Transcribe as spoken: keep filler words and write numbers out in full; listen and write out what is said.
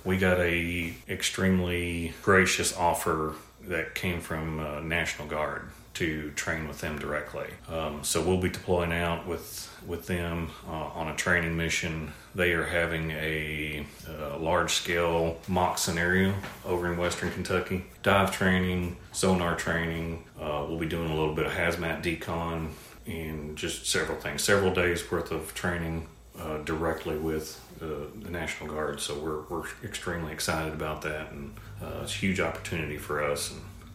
We got a extremely gracious offer that came from uh, National Guard to train with them directly. Um, so we'll be deploying out with with them uh, on a training mission. They are having a, a large-scale mock scenario over in Western Kentucky. Dive training, sonar training. Uh, we'll be doing a little bit of hazmat decon and just several things. Several days worth of training uh, directly with uh, the National Guard. So we're we're extremely excited about that, and uh, it's a huge opportunity for us. And